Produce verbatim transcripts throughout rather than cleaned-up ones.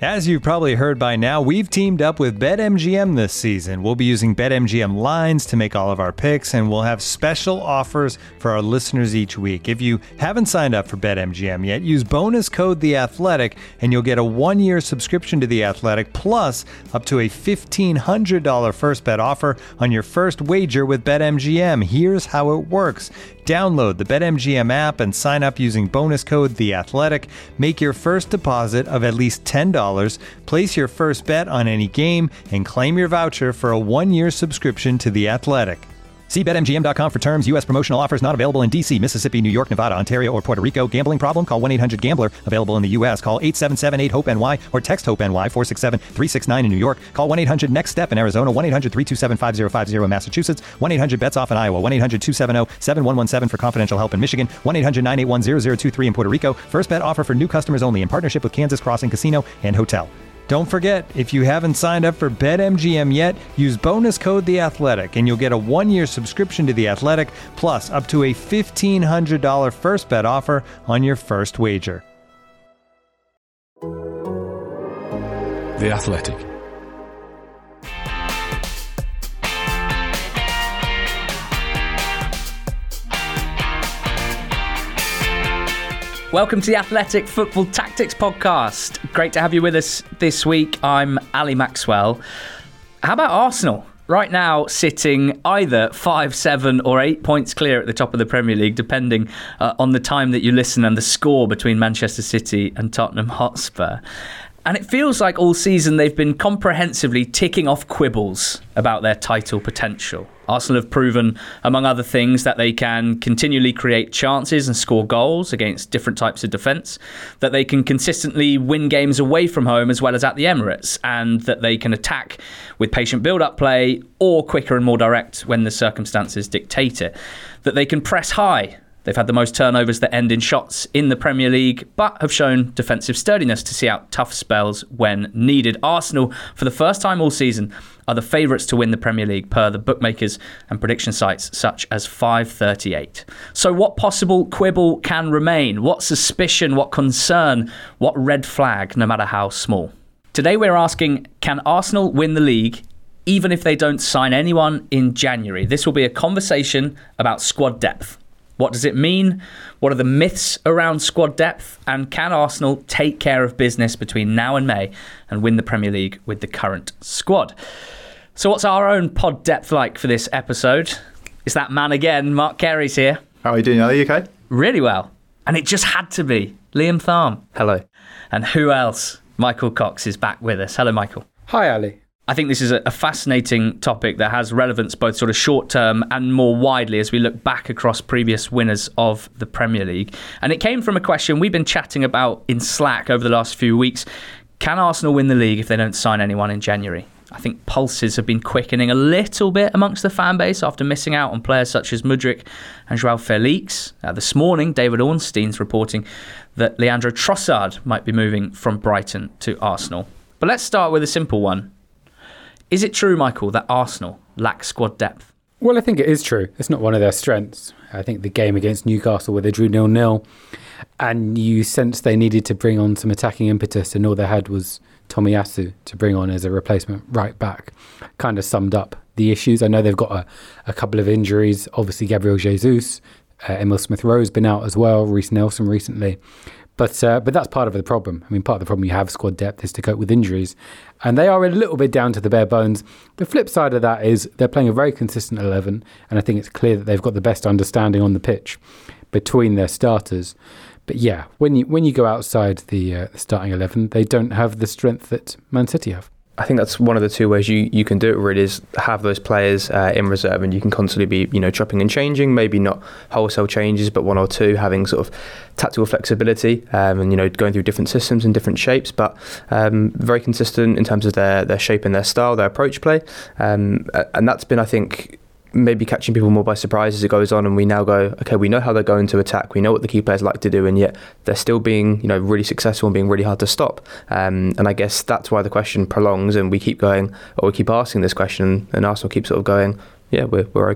As you've probably heard by now, we've teamed up with BetMGM this season. We'll be using BetMGM lines to make all of our picks, and we'll have special offers for our listeners each week. If you haven't signed up for BetMGM yet, use bonus code The Athletic, and you'll get a one-year subscription to The Athletic, plus up to a fifteen hundred dollars first bet offer on your first wager with BetMGM. Here's how it works. Download the BetMGM app and sign up using bonus code The Athletic. Make your first deposit of at least ten dollars, place your first bet on any game, and claim your voucher for a one-year subscription to The Athletic. See Bet M G M dot com for terms. U S promotional offers not available in D C, Mississippi, New York, Nevada, Ontario, or Puerto Rico. Gambling problem? Call one eight hundred gambler. Available in the U S. Call eight seven seven eight hope N Y or text HOPE-NY four six seven three six nine in New York. Call one eight hundred next step in Arizona. one eight hundred three two seven five zero five zero in Massachusetts. one eight hundred bets off in Iowa. one eight hundred two seven zero seven one one seven for confidential help in Michigan. one eight hundred nine eight one zero zero two three in Puerto Rico. First bet offer for new customers only in partnership with Kansas Crossing Casino and Hotel. Don't forget, if you haven't signed up for BetMGM yet, use bonus code The Athletic, and you'll get a one-year subscription to The Athletic, plus up to a fifteen hundred dollars first bet offer on your first wager. The Athletic. Welcome to the Athletic Football Tactics Podcast. Great to have you with us this week. I'm Ali Maxwell. How about Arsenal? Right now, sitting either five, seven or eight points clear at the top of the Premier League, depending uh, on the time that you listen and the score between Manchester City and Tottenham Hotspur. And it feels like all season they've been comprehensively ticking off quibbles about their title potential. Arsenal have proven, among other things, that they can continually create chances and score goals against different types of defence, that they can consistently win games away from home as well as at the Emirates, and that they can attack with patient build-up play or quicker and more direct when the circumstances dictate it, that they can press high. They've had the most turnovers that end in shots in the Premier League, but have shown defensive sturdiness to see out tough spells when needed. Arsenal, for the first time all season, are the favourites to win the Premier League per the bookmakers and prediction sites such as five thirty-eight. So what possible quibble can remain? What suspicion, what concern, what red flag, no matter how small? Today we're asking, can Arsenal win the league even if they don't sign anyone in January? This will be a conversation about squad depth. What does it mean? What are the myths around squad depth? And can Arsenal take care of business between now and May and win the Premier League with the current squad? So what's our own pod depth like for this episode? It's that man again, Mark Carey's here. How are you doing? Are you okay? Really well. And it just had to be Liam Tharm. Hello. And who else? Michael Cox is back with us. Hello, Michael. Hi, Ali. I think this is a fascinating topic that has relevance both sort of short term and more widely as we look back across previous winners of the Premier League. And it came from a question we've been chatting about in Slack over the last few weeks. Can Arsenal win the league if they don't sign anyone in January? I think pulses have been quickening a little bit amongst the fan base after missing out on players such as Mudryk and Joao Felix. Uh, this morning, David Ornstein's reporting that Leandro Trossard might be moving from Brighton to Arsenal. But let's start with a simple one. Is it true, Michael, that Arsenal lack squad depth? Well, I think it is true. It's not one of their strengths. I think the game against Newcastle where they drew nil nil and you sensed they needed to bring on some attacking impetus and all they had was Tomiyasu to bring on as a replacement right back. Kind of summed up the issues. I know they've got a, a couple of injuries. Obviously, Gabriel Jesus, uh, Emil Smith-Rowe's been out as well, Reece Nelson recently. But uh, but that's part of the problem. I mean, part of the problem you have squad depth is to cope with injuries. And they are a little bit down to the bare bones. The flip side of that is they're playing a very consistent eleven. And I think it's clear that they've got the best understanding on the pitch between their starters. But yeah, when you when you go outside the, uh, the starting eleven, they don't have the strength that Man City have. I think that's one of the two ways you, you can do it really is have those players uh, in reserve and you can constantly be, you know, chopping and changing, maybe not wholesale changes, but one or two, having sort of tactical flexibility um, and, you know, going through different systems and different shapes, but um, very consistent in terms of their, their shape and their style, their approach play. Um, and that's been, I think, maybe catching people more by surprise as it goes on, and we now go, okay, we know how they're going to attack, we know what the key players like to do, and yet they're still being, you know, really successful and being really hard to stop. Um, and I guess that's why the question prolongs, and we keep going, or we keep asking this question, and Arsenal keep sort of going, yeah, we're we're okay.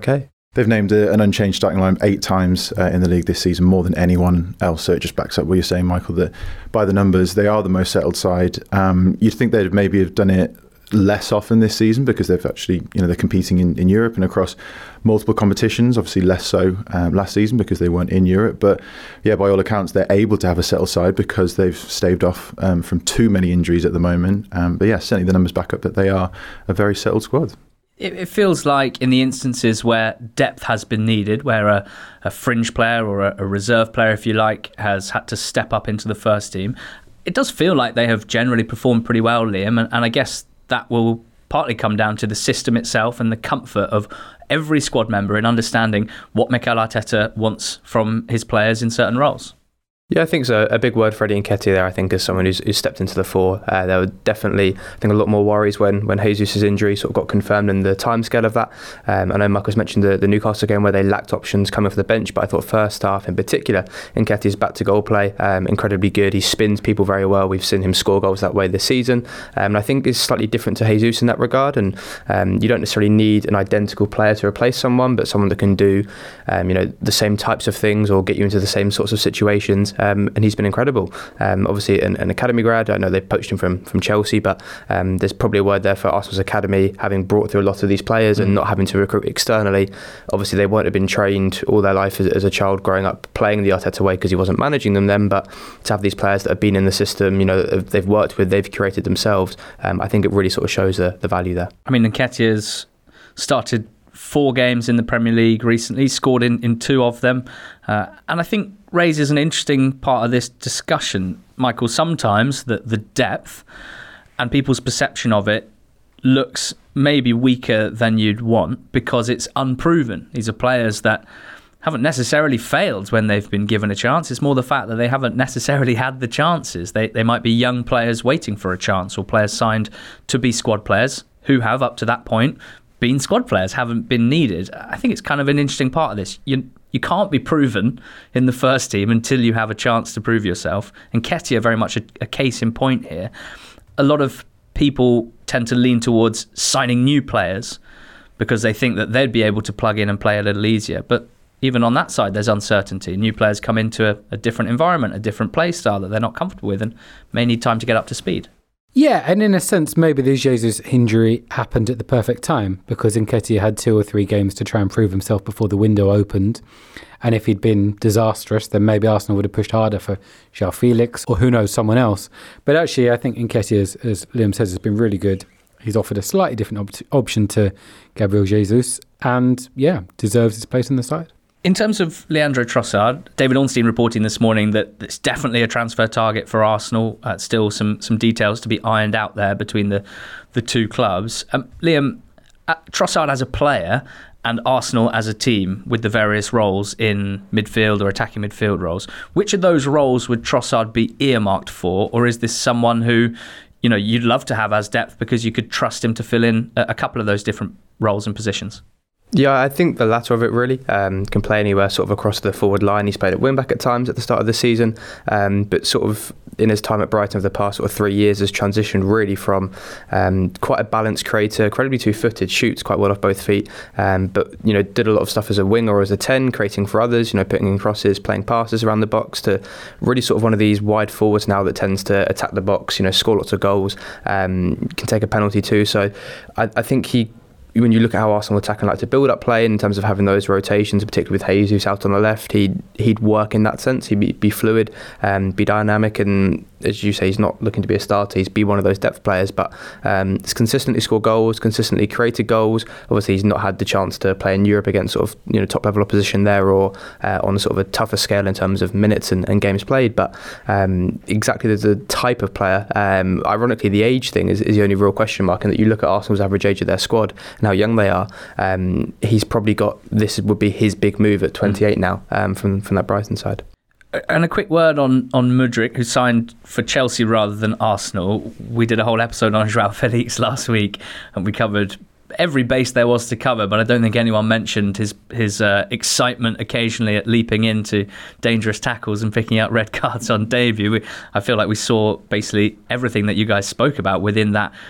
They've named a, an unchanged starting line eight times uh, in the league this season, more than anyone else. So it just backs up what you're saying, Michael, that by the numbers, they are the most settled side. Um, you'd think they'd maybe have done it less often this season because they've actually, you know, they're competing in, in Europe and across multiple competitions, obviously less so um, last season because they weren't in Europe. But yeah, by all accounts, they're able to have a settled side because they've staved off um, from too many injuries at the moment. Um, but yeah, certainly the numbers back up that they are a very settled squad. It, it feels like in the instances where depth has been needed, where a, a fringe player or a, a reserve player, if you like, has had to step up into the first team, it does feel like they have generally performed pretty well, Liam, and, and I guess that will partly come down to the system itself and the comfort of every squad member in understanding what Mikel Arteta wants from his players in certain roles. Yeah, I think so. A big word for Eddie Nketiah there, I think, as someone who's, who's stepped into the fore. Uh, there were definitely, I think, a lot more worries when, when Jesus' injury sort of got confirmed and the timescale of that. Um, I know Marcus mentioned the, the Newcastle game where they lacked options coming off the bench, but I thought first half in particular, Nketiah's back-to-goal play, um, incredibly good. He spins people very well. We've seen him score goals that way this season. Um, and I think it's slightly different to Jesus in that regard. And um, you don't necessarily need an identical player to replace someone, but someone that can do um, you know, the same types of things or get you into the same sorts of situations. Um, and he's been incredible. Um, obviously, an, an academy grad. I know they poached him from, from Chelsea, but um, there's probably a word there for Arsenal's academy, having brought through a lot of these players mm. and not having to recruit externally. Obviously, they won't have been trained all their life as, as a child growing up playing the Arteta way because he wasn't managing them then. But to have these players that have been in the system, you know, that they've worked with, they've curated themselves, um, I think it really sort of shows the, the value there. I mean, Nketiah's started four games in the Premier League recently, scored in, in two of them. Uh, and I think raises an interesting part of this discussion, Michael. Sometimes the, the depth and people's perception of it looks maybe weaker than you'd want because it's unproven. These are players that haven't necessarily failed when they've been given a chance. It's more the fact that they haven't necessarily had the chances. They, they might be young players waiting for a chance or players signed to be squad players who have, up to that point, been squad players, haven't been needed. I think it's kind of an interesting part of this. You you can't be proven in the first team until you have a chance to prove yourself. And Nketiah very much a, a case in point here. A lot of people tend to lean towards signing new players because they think that they'd be able to plug in and play a little easier. But even on that side, there's uncertainty. New players come into a, a different environment, a different play style that they're not comfortable with and may need time to get up to speed. Yeah, and in a sense, maybe the Jesus injury happened at the perfect time because Nketiah had two or three games to try and prove himself before the window opened. And if he'd been disastrous, then maybe Arsenal would have pushed harder for João Felix or who knows, someone else. But actually, I think Nketiah, as, as Liam says, has been really good. He's offered a slightly different op- option to Gabriel Jesus and, yeah, deserves his place in the side. In terms of Leandro Trossard, David Ornstein reporting this morning that it's definitely a transfer target for Arsenal. Uh, still some some details to be ironed out there between the, the two clubs. Um, Liam, uh, Trossard as a player and Arsenal as a team with the various roles in midfield or attacking midfield roles, which of those roles would Trossard be earmarked for? Or is this someone who, you know, you'd love to have as depth because you could trust him to fill in a, a couple of those different roles and positions? Yeah, I think the latter of it really. Um, can play anywhere sort of across the forward line. He's played at wing-back at times at the start of the season, um, but sort of in his time at Brighton over the past sort of three years has transitioned really from um, quite a balanced creator, incredibly two-footed, shoots quite well off both feet, um, but you know did a lot of stuff as a winger or as a ten, creating for others, you know, putting in crosses, playing passes around the box, to really sort of one of these wide forwards now that tends to attack the box, you know, score lots of goals, um, can take a penalty too. So I, I think he, when you look at how Arsenal attack and like to build up play in terms of having those rotations, particularly with Jesus out on the left, he'd, he'd work in that sense. He'd be, be fluid and be dynamic, and as you say, he's not looking to be a starter, he's be one of those depth players, but um, he's consistently scored goals, consistently created goals. Obviously he's not had the chance to play in Europe against sort of, you know, top level opposition there, or uh, on a sort of a tougher scale in terms of minutes and, and games played, but um, exactly the type of player. Um, ironically, the age thing is, is the only real question mark, and that you look at Arsenal's average age of their squad and how young they are. Um, he's probably got, this would be his big move at twenty-eight now, um, from, from that Brighton side. And a quick word on, on Mudryk, who signed for Chelsea rather than Arsenal. We did a whole episode on João Felix last week, and we covered every base there was to cover, but I don't think anyone mentioned his his uh, excitement occasionally at leaping into dangerous tackles and picking out red cards on debut. We, I feel like we saw basically everything that you guys spoke about within that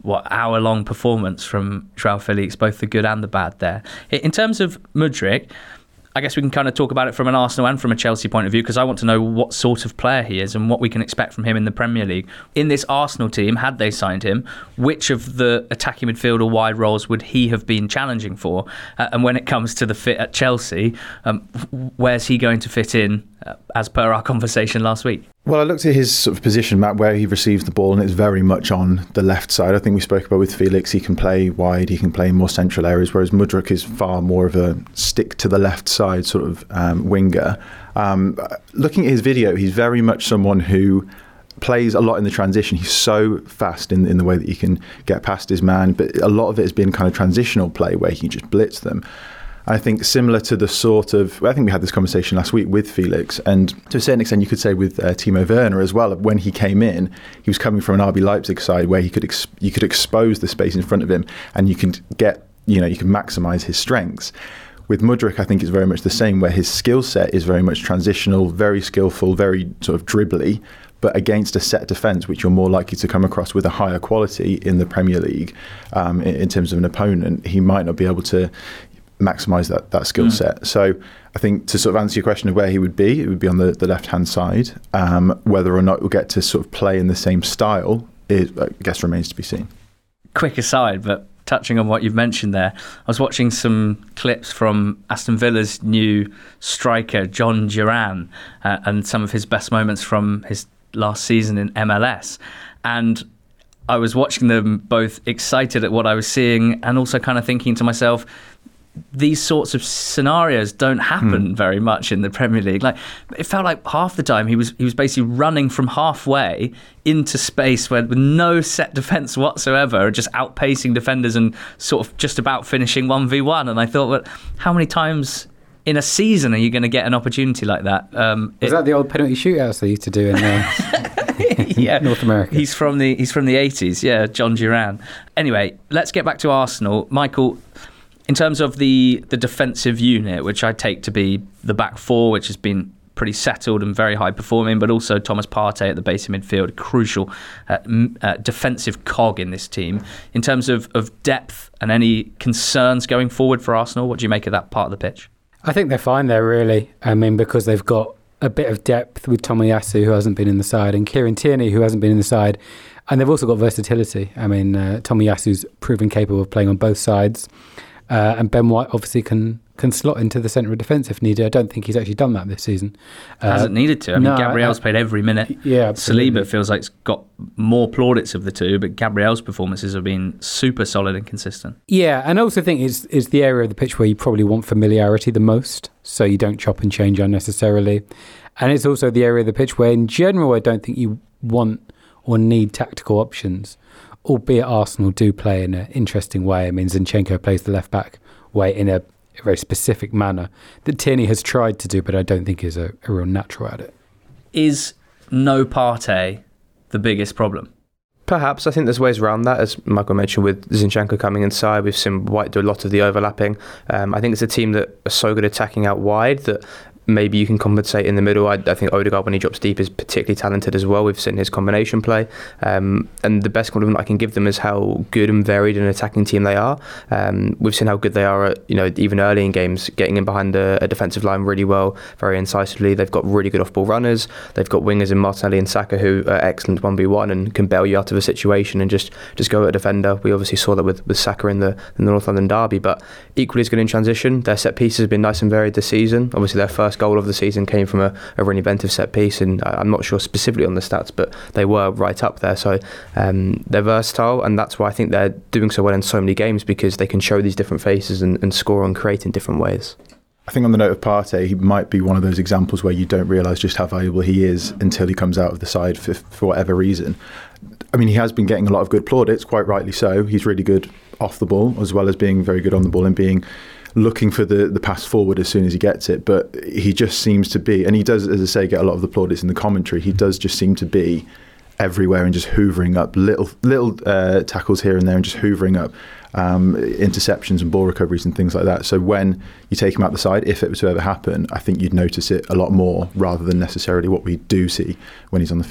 what hour-long performance from Joao Felix, both the good and the bad there. In terms of Mudryk, I guess we can kind of talk about it from an Arsenal and from a Chelsea point of view, because I want to know what sort of player he is and what we can expect from him in the Premier League. In this Arsenal team, had they signed him, which of the attacking midfield or wide roles would he have been challenging for? Uh, and when it comes to the fit at Chelsea, um, where's he going to fit in, uh, as per our conversation last week? Well, I looked at his sort of position map where he receives the ball, and it's very much on the left side. I think we spoke about with Felix, he can play wide, he can play in more central areas, whereas Mudryk is far more of a stick to the left side sort of um, winger. Um, looking at his video, he's very much someone who plays a lot in the transition. He's so fast in, in the way that he can get past his man, but a lot of it has been kind of transitional play where he can just blitz them. I think similar to the sort of, I think we had this conversation last week with Felix, and to a certain extent you could say with uh, Timo Werner as well. When he came in, he was coming from an R B Leipzig side where he could ex- you could expose the space in front of him, and you can get, you know, you can maximise his strengths. With Mudryk, I think it's very much the same, where his skill set is very much transitional, very skillful, very sort of dribbly, but against a set defence, which you're more likely to come across with a higher quality in the Premier League, um, in, in terms of an opponent, he might not be able to maximise that, that skill mm. set. So I think to sort of answer your question of where he would be, it would be on the, the left-hand side. Um, whether or not we'll get to sort of play in the same style, is, I guess, remains to be seen. Quick aside, but touching on what you've mentioned there, I was watching some clips from Aston Villa's new striker, John Duran, uh, and some of his best moments from his last season in M L S. And I was watching them both excited at what I was seeing and also kind of thinking to myself, these sorts of scenarios don't happen mm. very much in the Premier League. Like, it felt like half the time he was he was basically running from halfway into space where with no set defence whatsoever, just outpacing defenders and sort of just about finishing one v one. And I thought, well, how many times in a season are you going to get an opportunity like that? Um, Was it, that the old penalty shootouts they used to do in uh, yeah. North America? He's from the he's from the eighties, yeah, John Duran. Anyway, let's get back to Arsenal. Michael, in terms of the, the defensive unit, which I take to be the back four, which has been pretty settled and very high performing, but also Thomas Partey at the base of midfield, a crucial uh, m- uh, defensive cog in this team. In terms of, of depth and any concerns going forward for Arsenal, what do you make of that part of the pitch? I think they're fine there, really. I mean, because they've got a bit of depth with Tomiyasu, who hasn't been in the side, and Kieran Tierney, who hasn't been in the side. And they've also got versatility. I mean, uh, Tomiyasu's proven capable of playing on both sides. Uh, and Ben White obviously can can slot into the centre of defence if needed. I don't think he's actually done that this season. Uh, Hasn't needed to. I mean, no, Gabriel's uh, played every minute. Yeah, absolutely. Saliba feels like it's got more plaudits of the two, but Gabriel's performances have been super solid and consistent. Yeah, and I also think it's, it's the area of the pitch where you probably want familiarity the most, so you don't chop and change unnecessarily. And it's also the area of the pitch where, in general, I don't think you want or need tactical options. Albeit Arsenal do play in an interesting way. I mean, Zinchenko plays the left-back way in a, a very specific manner that Tierney has tried to do, but I don't think is a, a real natural at it. Is no Partey the biggest problem? Perhaps. I think there's ways around that, as Michael mentioned, with Zinchenko coming inside. We've seen White do a lot of the overlapping. Um, I think it's a team that are so good at attacking out wide that maybe you can compensate in the middle. I, I think Odegaard, when he drops deep, is particularly talented as well. We've seen his combination play. Um, and the best compliment I can give them is how good and varied an attacking team they are. Um, we've seen how good they are at, you know, even early in games, getting in behind a, a defensive line really well, very incisively. They've got really good off-ball runners. They've got wingers in Martinelli and Saka who are excellent one v one and can bail you out of a situation and just, just go at a defender. We obviously saw that with, with Saka in the, in the North London derby, but equally as good in transition. Their set pieces have been nice and varied this season. Obviously their first goal of the season came from a, a really inventive set piece, and I'm not sure specifically on the stats, but they were right up there. So um, they're versatile, and that's why I think they're doing so well in so many games, because they can show these different faces and, and score and create in different ways. I think on the note of Partey, he might be one of those examples where you don't realise just how valuable he is until he comes out of the side for, for whatever reason. I mean, he has been getting a lot of good plaudits, quite rightly so. He's really good off the ball, as well as being very good on the ball and being looking for the, the pass forward as soon as he gets it. But he just seems to be, and he does, as I say, get a lot of the plaudits in the commentary, he does just seem to be everywhere and just hoovering up little little uh, tackles here and there and just hoovering up um, interceptions and ball recoveries and things like that. So when you take him out the side, if it were to ever happen, I think you'd notice it a lot more rather than necessarily what we do see when he's on the field.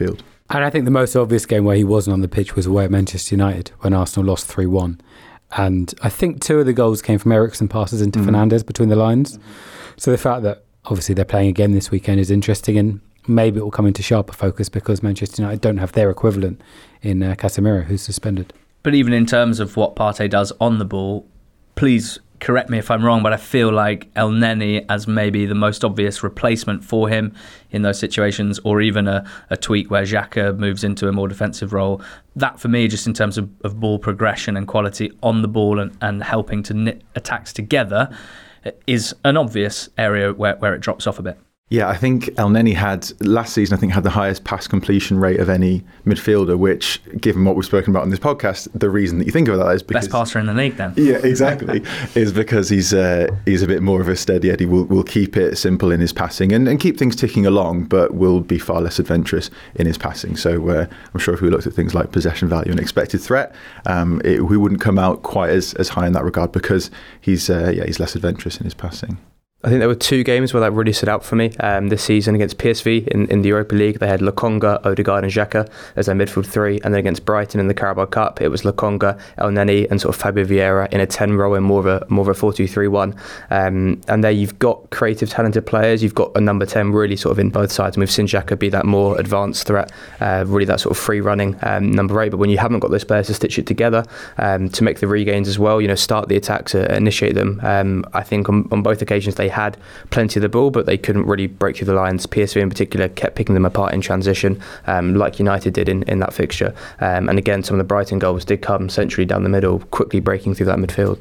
And I think the most obvious game where he wasn't on the pitch was away at Manchester United when Arsenal lost three one. And I think two of the goals came from Eriksen passes into mm-hmm. Fernandes between the lines. Mm-hmm. So the fact that obviously they're playing again this weekend is interesting, and maybe it will come into sharper focus because Manchester United don't have their equivalent in uh, Casemiro, who's suspended. But even in terms of what Partey does on the ball, please correct me if I'm wrong, but I feel like El Neni as maybe the most obvious replacement for him in those situations, or even a, a tweak where Xhaka moves into a more defensive role. That for me, just in terms of, of ball progression and quality on the ball and, and helping to knit attacks together, is an obvious area where, where it drops off a bit. Yeah, I think El Neni had, last season, I think had the highest pass completion rate of any midfielder, which, given what we've spoken about on this podcast, the reason that you think of that is because... Best passer in the league, then. Yeah, exactly. is because he's uh, he's a bit more of a steady Eddie. Will will keep it simple in his passing and, and keep things ticking along, but will be far less adventurous in his passing. So uh, I'm sure if we looked at things like possession value and expected threat, um, it, we wouldn't come out quite as, as high in that regard because he's uh, yeah he's less adventurous in his passing. I think there were two games where that really stood out for me um, this season. Against P S V in, in the Europa League, they had Lokonga, Odegaard and Xhaka as their midfield three, and then against Brighton in the Carabao Cup, it was Lokonga, El Neni and sort of Fabio Vieira in a ten role in more of a more of a four two three one. Um, and there you've got creative, talented players. You've got a number ten really sort of in both sides, and we've seen Xhaka be that more advanced threat, uh, really that sort of free running um, number eight. But when you haven't got those players to stitch it together, um, to make the regains as well, you know, start the attacks, uh, initiate them. Um, I think on, on both occasions they had plenty of the ball, but they couldn't really break through the lines. P S V in particular kept picking them apart in transition, um, like United did in, in that fixture. Um, and again, some of the Brighton goals did come centrally down the middle, quickly breaking through that midfield.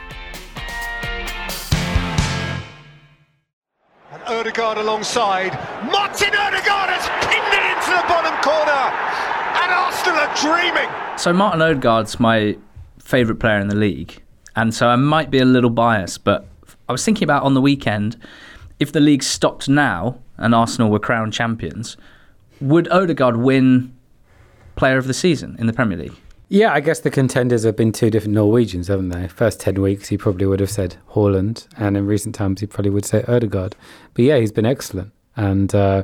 And Odegaard alongside. Martin Odegaard has pinned it into the bottom corner. And Arsenal are dreaming. So Martin Odegaard's my favourite player in the league. And so I might be a little biased, but I was thinking about on the weekend, if the league stopped now and Arsenal were crowned champions, would Odegaard win Player of the Season in the Premier League? Yeah, I guess the contenders have been two different Norwegians, haven't they? First ten weeks, he probably would have said Haaland, and in recent times, he probably would say Odegaard. But yeah, he's been excellent. And uh,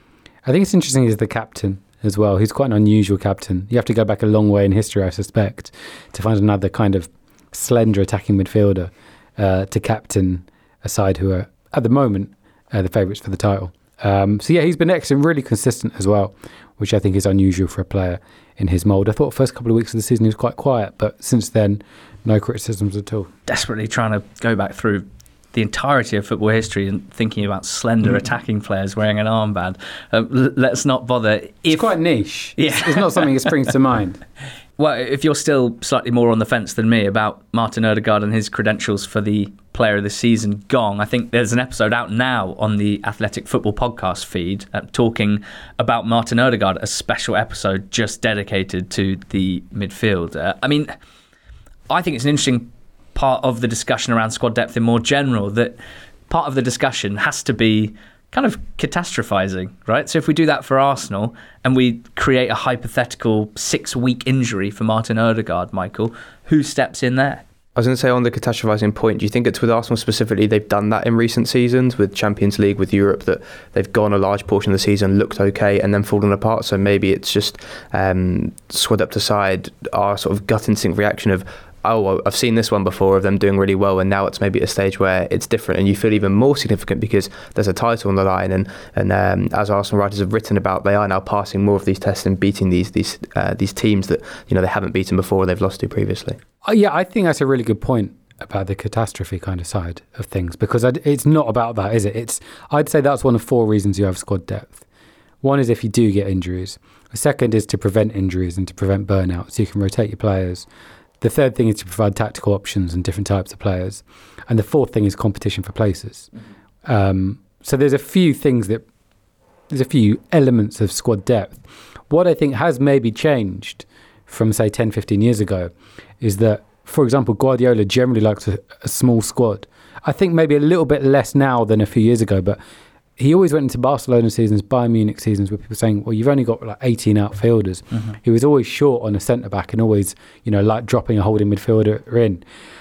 I think it's interesting he's the captain as well. He's quite an unusual captain. You have to go back a long way in history, I suspect, to find another kind of slender attacking midfielder Uh, to captain a side who are, at the moment, uh, the favourites for the title. Um, so yeah, he's been excellent, really consistent as well, which I think is unusual for a player in his mould. I thought first couple of weeks of the season he was quite quiet, but since then, no criticisms at all. Desperately trying to go back through the entirety of football history and thinking about slender mm. attacking players wearing an armband. Uh, l- let's not bother. If, it's quite niche. Yeah. It's, it's not something that springs to mind. Well, if you're still slightly more on the fence than me about Martin Odegaard and his credentials for the Player of the Season gong, I think there's an episode out now on the Athletic Football podcast feed uh, talking about Martin Odegaard, a special episode just dedicated to the midfield. Uh, I mean, I think it's an interesting part of the discussion around squad depth in more general, that part of the discussion has to be kind of catastrophizing, right? So if we do that for Arsenal and we create a hypothetical six-week injury for Martin Odegaard, Michael, who steps in there? I was going to say on the catastrophizing point, do you think it's with Arsenal specifically, they've done that in recent seasons with Champions League, with Europe, that they've gone a large portion of the season, looked okay and then fallen apart? So maybe it's just um, squad up to side, our sort of gut instinct reaction of, oh, I've seen this one before of them doing really well, and now it's maybe at a stage where it's different and you feel even more significant because there's a title on the line, and and um, as Arsenal writers have written about, they are now passing more of these tests and beating these these uh, these teams that, you know, they haven't beaten before or they've lost to previously. Oh, yeah, I think that's a really good point about the catastrophe kind of side of things, because it's not about that, is it? It's I'd say that's one of four reasons you have squad depth. One is if you do get injuries. The second is to prevent injuries and to prevent burnout, so you can rotate your players. The third thing is to provide tactical options and different types of players. And the fourth thing is competition for places. Mm-hmm. Um, so there's a few things that, there's a few elements of squad depth. What I think has maybe changed from, say, ten, fifteen years ago is that, for example, Guardiola generally likes a, a small squad. I think maybe a little bit less now than a few years ago, but he always went into Barcelona seasons, Bayern Munich seasons, where people were saying, well, you've only got like eighteen outfielders. Mm-hmm. He was always short on a centre-back and always, you know, like dropping a holding midfielder in.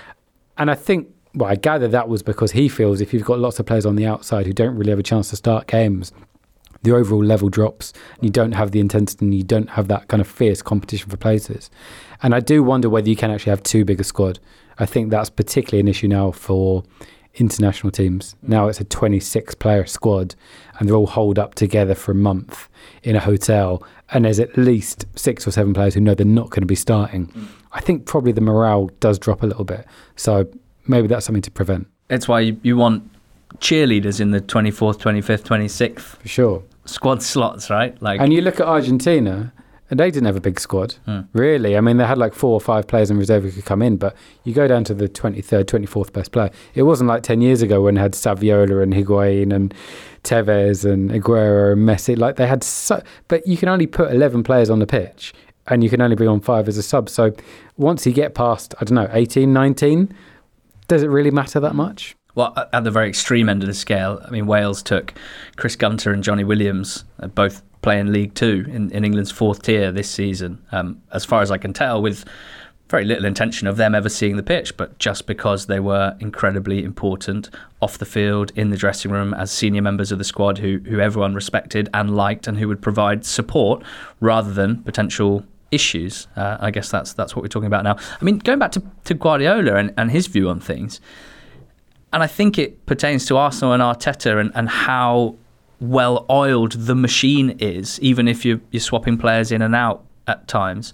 And I think, well, I gather that was because he feels if you've got lots of players on the outside who don't really have a chance to start games, the overall level drops, and you don't have the intensity, and you don't have that kind of fierce competition for places. And I do wonder whether you can actually have too big a squad. I think that's particularly an issue now for international teams. Now it's a twenty-six player squad, and they're all holed up together for a month in a hotel, and there's at least six or seven players who know they're not going to be starting. Mm. I think probably the morale does drop a little bit. So maybe that's something to prevent. It's why you, you want cheerleaders in the twenty-fourth, twenty-fifth, twenty-sixth for sure squad slots, right? Like, and you look at Argentina, and they didn't have a big squad, hmm. really. I mean, they had like four or five players in reserve who could come in, but you go down to the twenty-third, twenty-fourth best player. It wasn't like ten years ago when they had Saviola and Higuain and Tevez and Aguero and Messi. Like they had so, but you can only put eleven players on the pitch, and you can only bring on five as a sub. So once you get past, I don't know, eighteen, nineteen, does it really matter that much? Well, at the very extreme end of the scale, I mean, Wales took Chris Gunter and Johnny Williams, uh, both playing League Two in, in England's fourth tier this season, um, as far as I can tell, with very little intention of them ever seeing the pitch, but just because they were incredibly important off the field, in the dressing room, as senior members of the squad who, who everyone respected and liked, and who would provide support rather than potential issues. Uh, I guess that's that's what we're talking about now. I mean, going back to, to Guardiola and, and his view on things, and I think it pertains to Arsenal and Arteta and, and how well-oiled the machine is, even if you're, you're swapping players in and out at times.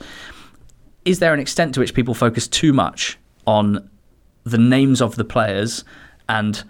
Is there an extent to which people focus too much on the names of the players and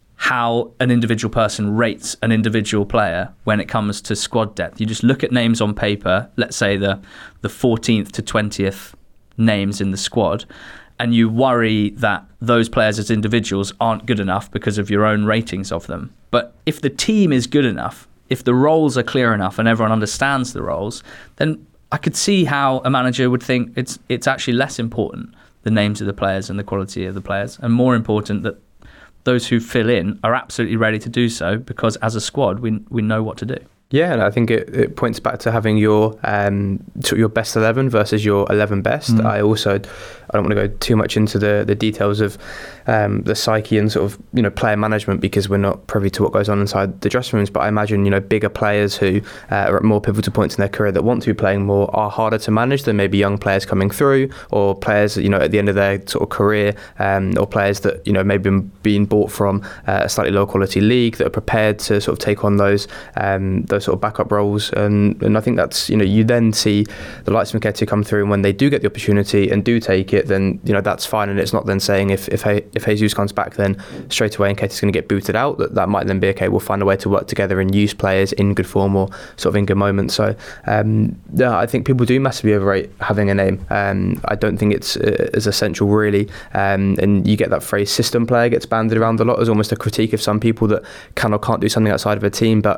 how an individual person rates an individual player when it comes to squad depth? You just look at names on paper, let's say the, the fourteenth to twentieth names in the squad, and you worry that those players as individuals aren't good enough because of your own ratings of them. But if the team is good enough, if the roles are clear enough and everyone understands the roles, then I could see how a manager would think it's it's actually less important, the names of the players and the quality of the players, and more important that those who fill in are absolutely ready to do so, because as a squad, we we know what to do. Yeah, and I think it, it points back to having your um, to your best eleven versus your eleven best. Mm. I also I don't want to go too much into the, the details of um, the psyche and sort of you know player management, because we're not privy to what goes on inside the dressing rooms. But I imagine you know bigger players who uh, are at more pivotal points in their career that want to be playing more are harder to manage than maybe young players coming through, or players you know at the end of their sort of career, um, or players that you know maybe being bought from uh, a slightly lower quality league that are prepared to sort of take on those um, those sort of backup roles. And and I think that's you know you then see the likes of Nketiah come through, and when they do get the opportunity and do take it, then you know that's fine. And it's not then saying if if if Jesus comes back, then straight away Nketiah's going to get booted out. That that might then be okay. We'll find a way to work together and use players in good form or sort of in good moments. So um, yeah, I think people do massively overrate having a name. Um, I don't think it's uh, as essential really. Um, and you get that phrase "system player" gets banded around a lot as almost a critique of some people that can or can't do something outside of a team, but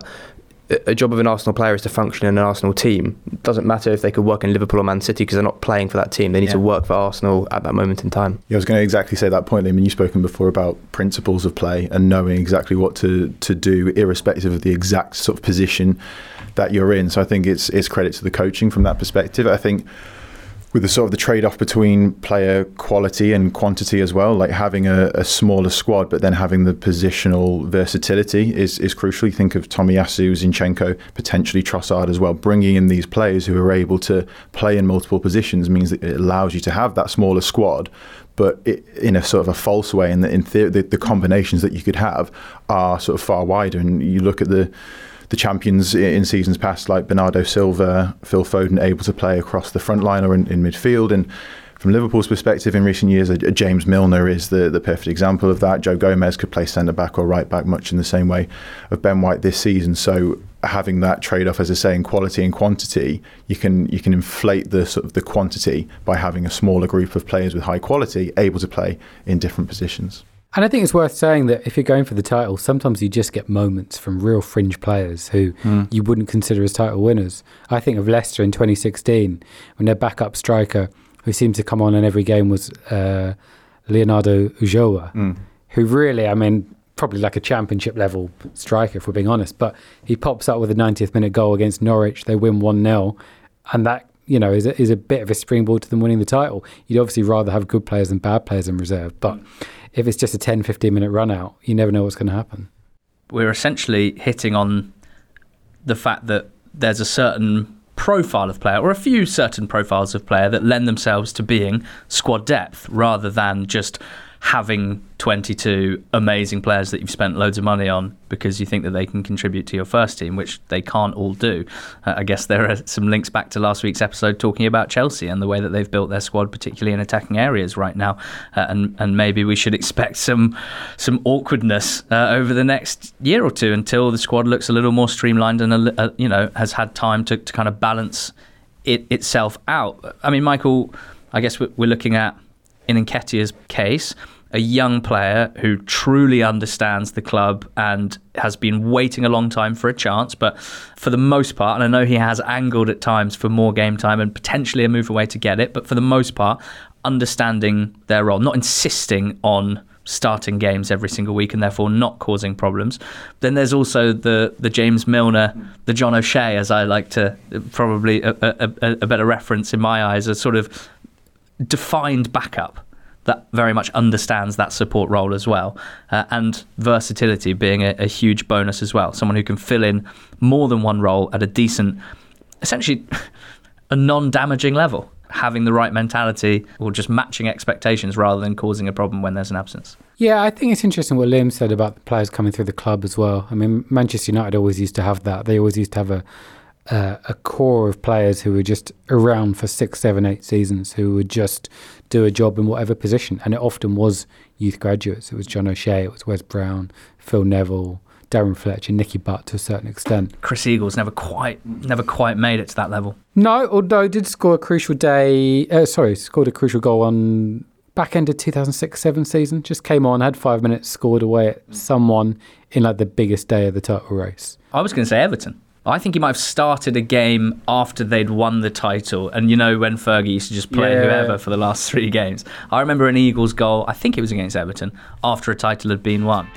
a job of an Arsenal player is to function in an Arsenal team. It doesn't matter if they could work in Liverpool or Man City, because they're not playing for that team. They need yeah. to work for Arsenal at that moment in time. Yeah, I was going to exactly say that point. I mean, you've spoken before about principles of play and knowing exactly what to, to do, irrespective of the exact sort of position that you're in. So I think it's it's credit to the coaching from that perspective. I think with the sort of the trade-off between player quality and quantity as well, like having a, a smaller squad but then having the positional versatility is, is crucial. You think of Tomiyasu, Zinchenko, potentially Trossard as well. Bringing in these players who are able to play in multiple positions means that it allows you to have that smaller squad, but it, in a sort of a false way. And in theory, the, the combinations that you could have are sort of far wider. And you look at the the champions in seasons past, like Bernardo Silva, Phil Foden, able to play across the front line or in, in midfield. And from Liverpool's perspective in recent years, a, a James Milner is the, the perfect example of that. Joe Gomez could play centre-back or right-back, much in the same way of Ben White this season. So having that trade-off, as I say, in quality and quantity, you can you can inflate the sort of the quantity by having a smaller group of players with high quality able to play in different positions. And I think it's worth saying that if you're going for the title, sometimes you just get moments from real fringe players who mm. you wouldn't consider as title winners. I think of Leicester in twenty sixteen, when their backup striker, who seemed to come on in every game, was uh, Leonardo Ulloa, mm. who really, I mean, probably like a championship level striker, if we're being honest, but he pops up with a ninetieth minute goal against Norwich. They win one nil, and that, you know, is a, is a bit of a springboard to them winning the title. You'd obviously rather have good players than bad players in reserve, but if it's just a ten, fifteen minute run out, you never know what's going to happen. We're essentially hitting on the fact that there's a certain profile of player, or a few certain profiles of player, that lend themselves to being squad depth rather than just having twenty-two amazing players that you've spent loads of money on because you think that they can contribute to your first team, which they can't all do. Uh, I guess there are some links back to last week's episode talking about Chelsea and the way that they've built their squad, particularly in attacking areas right now. Uh, and, and maybe we should expect some some awkwardness uh, over the next year or two until the squad looks a little more streamlined and a, a, you know has had time to, to kind of balance it itself out. I mean, Michael, I guess we're, we're looking at, in Nketiah's case, a young player who truly understands the club and has been waiting a long time for a chance, but for the most part, and I know he has angled at times for more game time and potentially a move away to get it, but for the most part, understanding their role, not insisting on starting games every single week and therefore not causing problems. Then there's also the the James Milner, the John O'Shea, as I like to, probably a, a, a better reference in my eyes, a sort of defined backup that very much understands that support role as well, uh, and versatility being a, a huge bonus as well. Someone who can fill in more than one role at a decent, essentially a non-damaging level, having the right mentality or just matching expectations rather than causing a problem when there's an absence. Yeah, I think it's interesting what Liam said about the players coming through the club as well. I mean, Manchester United always used to have that. They always used to have a Uh, a core of players who were just around for six, seven, eight seasons, who would just do a job in whatever position. And it often was youth graduates. It was John O'Shea, it was Wes Brown, Phil Neville, Darren Fletcher, Nicky Butt to a certain extent. Chris Eagles never quite never quite made it to that level. No, although did score a crucial day, uh, sorry, scored a crucial goal on back end of two thousand six seven season. Just came on, had five minutes, scored away at someone in like the biggest day of the title race. I was going to say Everton. I think he might have started a game after they'd won the title. And you know when Fergie used to just play yeah. whoever for the last three games. I remember an Eagles goal, I think it was against Everton, after a title had been won.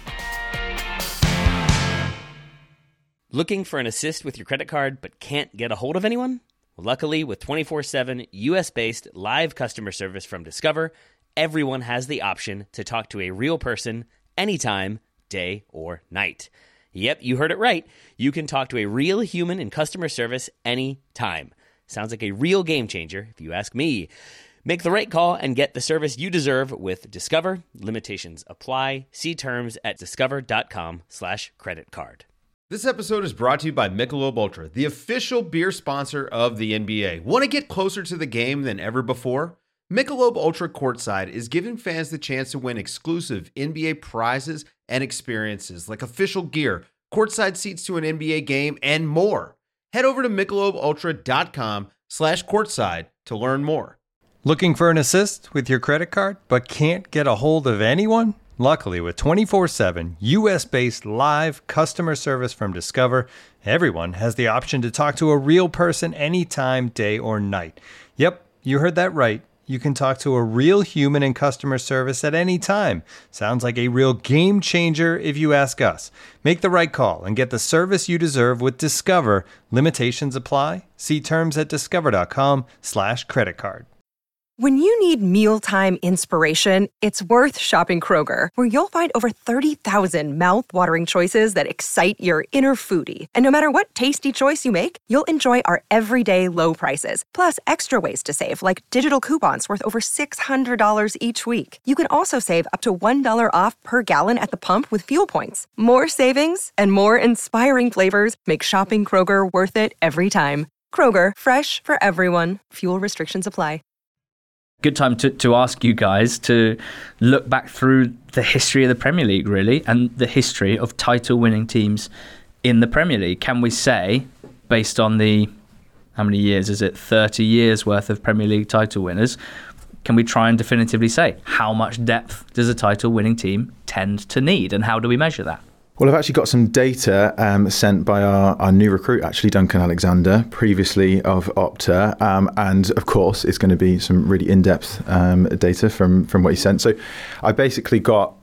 Looking for an assist with your credit card but can't get a hold of anyone? Well, luckily, with twenty-four seven U S-based live customer service from Discover, everyone has the option to talk to a real person anytime, day or night. Yep, you heard it right. You can talk to a real human in customer service anytime. Sounds like a real game changer, if you ask me. Make the right call and get the service you deserve with Discover. Limitations apply. See terms at discover.com slash credit card. This episode is brought to you by Michelob Ultra, the official beer sponsor of the N B A. Want to get closer to the game than ever before? Michelob Ultra Courtside is giving fans the chance to win exclusive N B A prizes and experiences like official gear, courtside seats to an N B A game, and more. Head over to michelobultra.com slash courtside to learn more. Looking for an assist with your credit card but can't get a hold of anyone? Luckily, with twenty-four seven U S-based live customer service from Discover, everyone has the option to talk to a real person anytime, day or night. Yep, you heard that right. You can talk to a real human in customer service at any time. Sounds like a real game changer if you ask us. Make the right call and get the service you deserve with Discover. Limitations apply. See terms at discover.com slash credit card. When you need mealtime inspiration, it's worth shopping Kroger, where you'll find over thirty thousand mouth-watering choices that excite your inner foodie. And no matter what tasty choice you make, you'll enjoy our everyday low prices, plus extra ways to save, like digital coupons worth over six hundred dollars each week. You can also save up to one dollar off per gallon at the pump with fuel points. More savings and more inspiring flavors make shopping Kroger worth it every time. Kroger, fresh for everyone. Fuel restrictions apply. Good time to, to ask you guys to look back through the history of the Premier League, really, and the history of title-winning teams in the Premier League. Can we say, based on the, how many years is it, thirty years worth of Premier League title winners, can we try and definitively say how much depth does a title-winning team tend to need, and how do we measure that? Well, I've actually got some data um, sent by our, our new recruit, actually, Duncan Alexander, previously of Opta. Um, and of course, it's going to be some really in-depth um, data from, from what he sent. So I basically got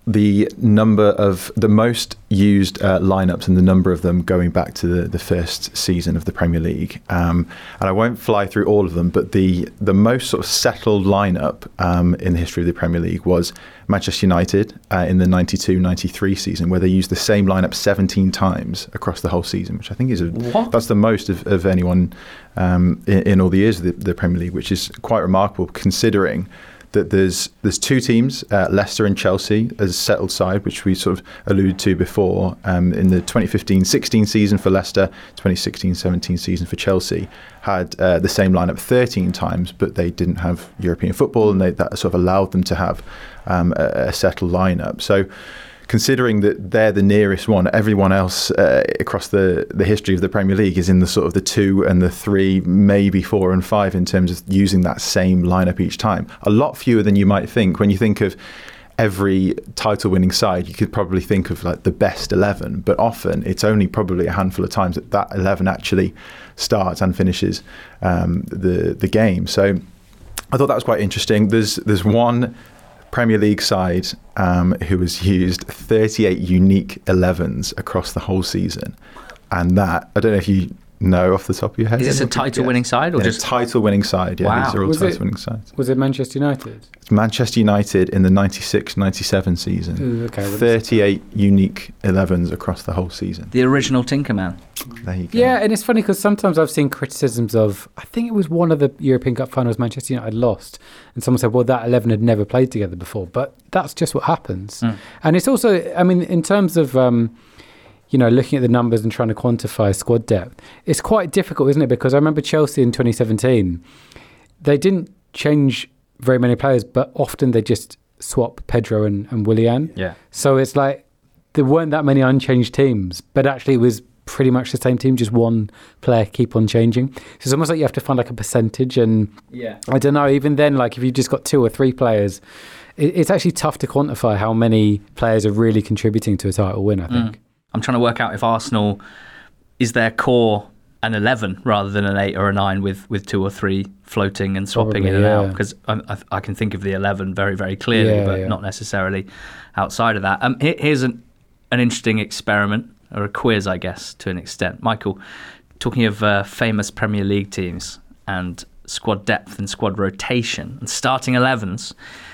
the number of the most used uh, lineups and the number of them going back to the, the first season of the Premier League. Um, and I won't fly through all of them, but the the most sort of settled lineup um, in the history of the Premier League was Manchester United uh, in the ninety-two ninety-three season, where they used the same lineup seventeen times across the whole season, which I think is a, that's the most of, of anyone um, in, in all the years of the, the Premier League, which is quite remarkable considering that there's there's two teams, uh, Leicester and Chelsea, as a settled side, which we sort of alluded to before. Um, in the twenty fifteen sixteen season for Leicester, twenty sixteen seventeen season for Chelsea, had uh, the same lineup thirteen times, but they didn't have European football, and they, that sort of allowed them to have um, a, a settled lineup. So, considering that they're the nearest one, everyone else uh, across the, the history of the Premier League is in the sort of the two and the three, maybe four and five in terms of using that same lineup each time. A lot fewer than you might think. When you think of every title-winning side, you could probably think of like the best eleven, but often it's only probably a handful of times that that eleven actually starts and finishes um, the the game. So I thought that was quite interesting. There's there's one Premier League side um, who has used thirty-eight unique elevens across the whole season, and that I don't know if you know off the top of your head. Is this a title-winning side, or yeah, just title-winning side? Yeah, wow. These are all Was title-winning it, sides. Was it Manchester United? It's Manchester United in the ninety-six ninety-seven season. Ooh, okay, thirty-eight unique elevens across the whole season. the original Tinkerman? There you go. Yeah, and it's funny because sometimes I've seen criticisms of, I think it was one of the European Cup finals Manchester United lost, and someone said, well, that eleven had never played together before, but that's just what happens. Mm. And it's also, I mean, in terms of, um, you know, looking at the numbers and trying to quantify squad depth, it's quite difficult, isn't it? Because I remember Chelsea in twenty seventeen, they didn't change very many players, but often they just swap Pedro and, and Willian. Yeah. So it's like there weren't that many unchanged teams, but actually it was pretty much the same team, just one player keep on changing. So it's almost like you have to find like a percentage, and yeah, I don't know, even then, like if you just got two or three players, it, it's actually tough to quantify how many players are really contributing to a title win, I think. Mm. I'm trying to work out if Arsenal is their core an eleven rather than an eight or a nine with, with two or three floating and swapping Probably, in and yeah. out, because I, I, I can think of the eleven very, very clearly, yeah, but yeah. not necessarily outside of that. Um, here, here's an, an interesting experiment, or a quiz, I guess, to an extent. Michael, talking of uh, famous Premier League teams and squad depth and squad rotation and starting elevens,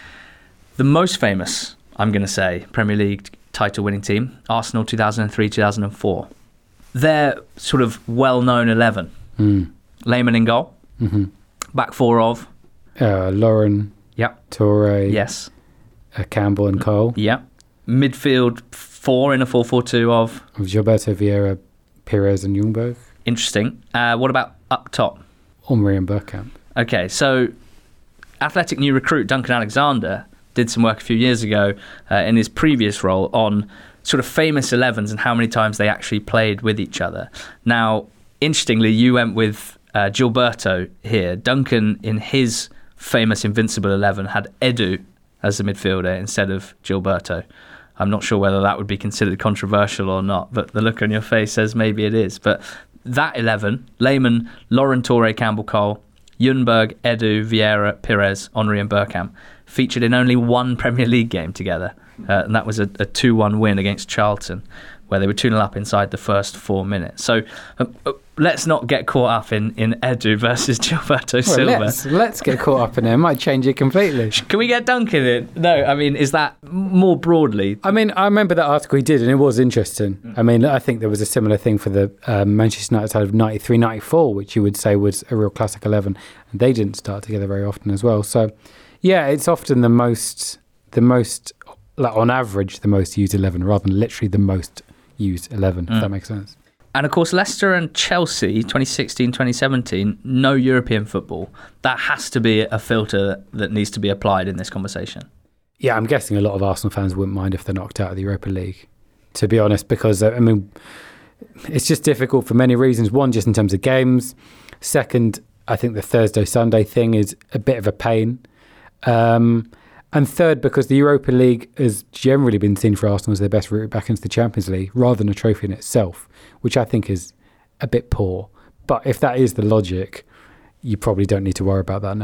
the most famous, I'm going to say, Premier League title-winning team, Arsenal two thousand three two thousand four. Their sort of well-known eleven. Mm. Lehmann in goal. Mm-hmm. Back four of? Uh, Lauren. Yep. Toure. Yes. Uh, Campbell and Cole. Yep. Midfield four in a four four two of? Of Gilberto Vieira, Pires and Ljungberg. Interesting. Uh, what about up top? Omri and Bergkamp. Okay, so Athletic new recruit Duncan Alexander did some work a few years ago uh, in his previous role on sort of famous elevens and how many times they actually played with each other. Now, interestingly, you went with uh, Gilberto here. Duncan, in his famous Invincible eleven, had Edu as the midfielder instead of Gilberto. I'm not sure whether that would be considered controversial or not, but the look on your face says maybe it is. But that eleven, Lehmann, Lauren Toure, Campbell Cole, Ljungberg, Edu, Vieira, Pires, Henry and Bergkamp, featured in only one Premier League game together, uh, and that was a, a two one win against Charlton, where they were two nil up inside the first four minutes. So uh, uh, let's not get caught up in, in Edu versus Gilberto well, Silva. Let's, let's get caught up in it. It might change it completely. Can we get Duncan in? No, I mean, is that more broadly? I mean, I remember that article he did, and it was interesting. Mm. I mean, I think there was a similar thing for the um, Manchester United side of ninety-three ninety-four, which you would say was a real classic eleven, and they didn't start together very often as well. So, yeah, it's often the most, the most, like on average, the most used eleven, rather than literally the most used eleven, mm. if that makes sense. And of course, Leicester and Chelsea, twenty sixteen twenty seventeen, no European football. That has to be a filter that needs to be applied in this conversation. Yeah, I'm guessing a lot of Arsenal fans wouldn't mind if they're knocked out of the Europa League, to be honest, because, I mean, it's just difficult for many reasons. One, just in terms of games. Second, I think the Thursday-Sunday thing is a bit of a pain. Um, and third, because the Europa League has generally been seen for Arsenal as their best route back into the Champions League, rather than a trophy in itself, which I think is a bit poor. But if that is the logic, you probably don't need to worry about that now.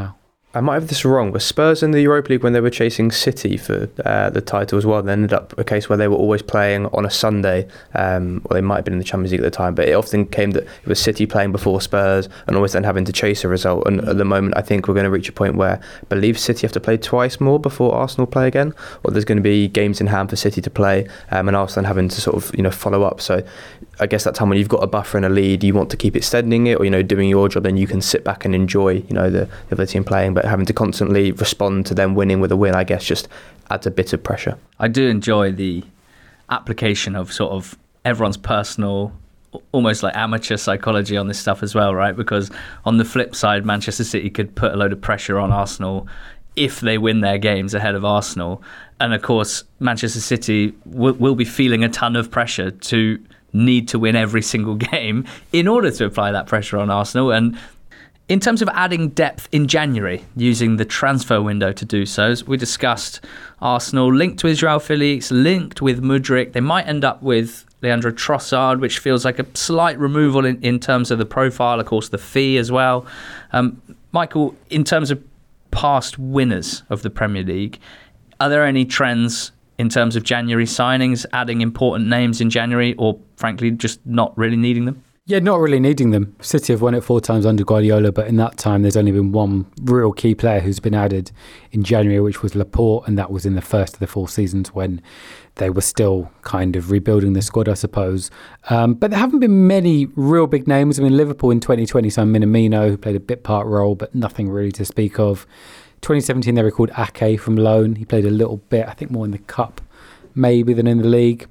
I might have this wrong, but Spurs in the Europa League when they were chasing City for uh, the title as well, they ended up a case where they were always playing on a Sunday, um, or they might have been in the Champions League at the time, but it often came that it was City playing before Spurs and always then having to chase a result. And at the moment, I think we're going to reach a point where I believe City have to play twice more before Arsenal play again, or there's going to be games in hand for City to play, um, and Arsenal having to sort of, you know, follow up. So I guess that time when you've got a buffer and a lead, you want to keep extending it, or, you know, doing your job, then you can sit back and enjoy, you know, the, the other team playing. But having to constantly respond to them winning with a win, I guess, just adds a bit of pressure. I do enjoy the application of sort of everyone's personal, almost like amateur psychology on this stuff as well, right? Because on the flip side, Manchester City could put a load of pressure on Arsenal if they win their games ahead of Arsenal. And of course, Manchester City will, will be feeling a ton of pressure to need to win every single game in order to apply that pressure on Arsenal. And in terms of adding depth in January, using the transfer window to do so, as we discussed, Arsenal linked with João Felix, linked with Mudryk. They might end up with Leandro Trossard, which feels like a slight removal in, in terms of the profile, of course, the fee as well. Um, Michael, in terms of past winners of the Premier League, are there any trends in terms of January signings, adding important names in January, or frankly, just not really needing them? Yeah, not really needing them. City have won it four times under Guardiola, but in that time, there's only been one real key player who's been added in January, which was Laporte, and that was in the first of the four seasons when they were still kind of rebuilding the squad, I suppose. Um, but there haven't been many real big names. I mean, Liverpool in twenty twenty signed Minamino, who played a bit part role, but nothing really to speak of. twenty seventeen, they recalled Ake from loan. He played a little bit, I think more in the Cup, maybe, than in the league.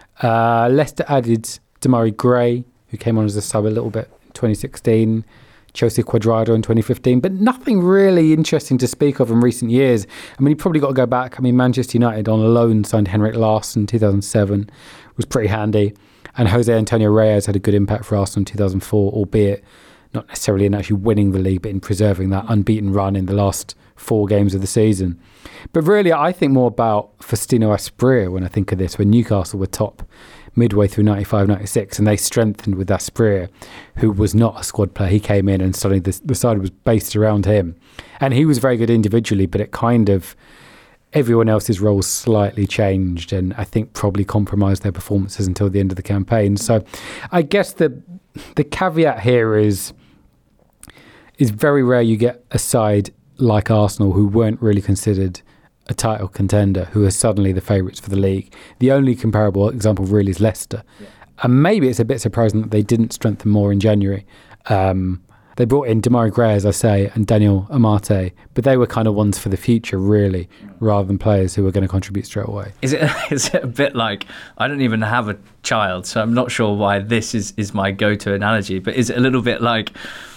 Uh, Leicester added Demarai Gray, who came on as a sub a little bit in twenty sixteen. Chelsea Cuadrado in twenty fifteen, but nothing really interesting to speak of in recent years. I mean, you probably got to go back. I mean, Manchester United on loan signed Henrik Larsson in two thousand seven, was pretty handy. And Jose Antonio Reyes had a good impact for Arsenal in two thousand four, albeit not necessarily in actually winning the league, but in preserving that unbeaten run in the last four games of the season. But really, I think more about Faustino Asprilla when I think of this, when Newcastle were top midway through ninety-five ninety-six, and they strengthened with Asprilla, who was not a squad player. He came in and suddenly the, the side was based around him. And he was very good individually, but it kind of, everyone else's roles slightly changed, and I think probably compromised their performances until the end of the campaign. So I guess the the caveat here is, is very rare you get a side like Arsenal who weren't really considered a title contender, who are suddenly the favourites for the league. The only comparable example really is Leicester. Yeah. And maybe it's a bit surprising that they didn't strengthen more in January. Um, they brought in Demarai Gray, as I say, and Daniel Amate, but they were kind of ones for the future, really, rather than players who were going to contribute straight away. Is it is it a bit like, I don't even have a child, so I'm not sure why this is, is my go-to analogy, but is it a little bit like,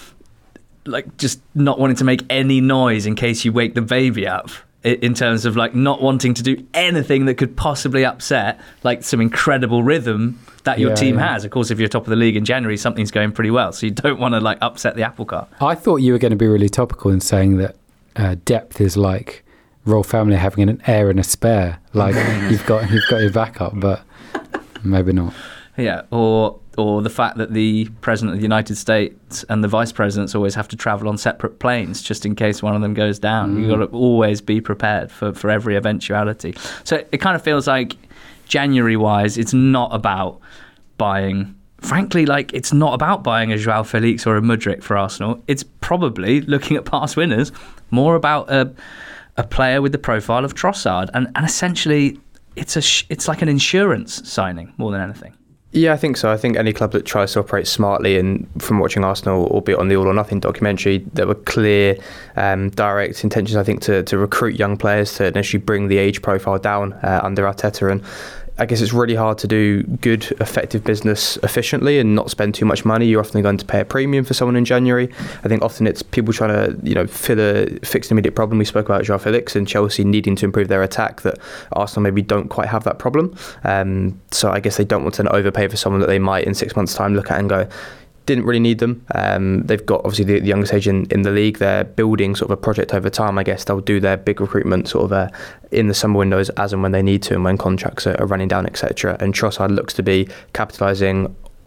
like just not wanting to make any noise in case you wake the baby up? In terms of like not wanting to do anything that could possibly upset like some incredible rhythm that your yeah, team yeah. has. Of course, if you're top of the league in January, something's going pretty well, so you don't want to like upset the apple cart. I thought you were going to be really topical in saying that uh, depth is like royal family having an heir and a spare. Like you've got you've got your backup, but maybe not. Yeah, or or the fact that the president of the United States and the vice presidents always have to travel on separate planes just in case one of them goes down. Mm. You've got to always be prepared for, for every eventuality. So it kind of feels like January-wise, it's not about buying... Frankly, like it's not about buying a João Felix or a Mudryk for Arsenal. It's probably, looking at past winners, more about a, a player with the profile of Trossard. And, and essentially, it's a sh- it's like an insurance signing more than anything. Yeah, I think so. I think any club that tries to operate smartly, and from watching Arsenal, albeit on the All or Nothing documentary, there were clear, um, direct intentions, I think, to, to recruit young players to initially bring the age profile down uh, under Arteta. And I guess it's really hard to do good, effective business efficiently and not spend too much money. You're often going to pay a premium for someone in January. I think often it's people trying to, you know, fill a, fix an immediate problem. We spoke about João Felix and Chelsea needing to improve their attack, that Arsenal maybe don't quite have that problem. Um, so I guess they don't want to overpay for someone that they might in six months' time look at and go, didn't really need them. Um, they've got obviously the, the youngest age in, in the league. They're building sort of a project over time. I guess they'll do their big recruitment sort of uh, in the summer windows as and when they need to, and when contracts are, are running down, et cetera. And Trossard looks to be capitalising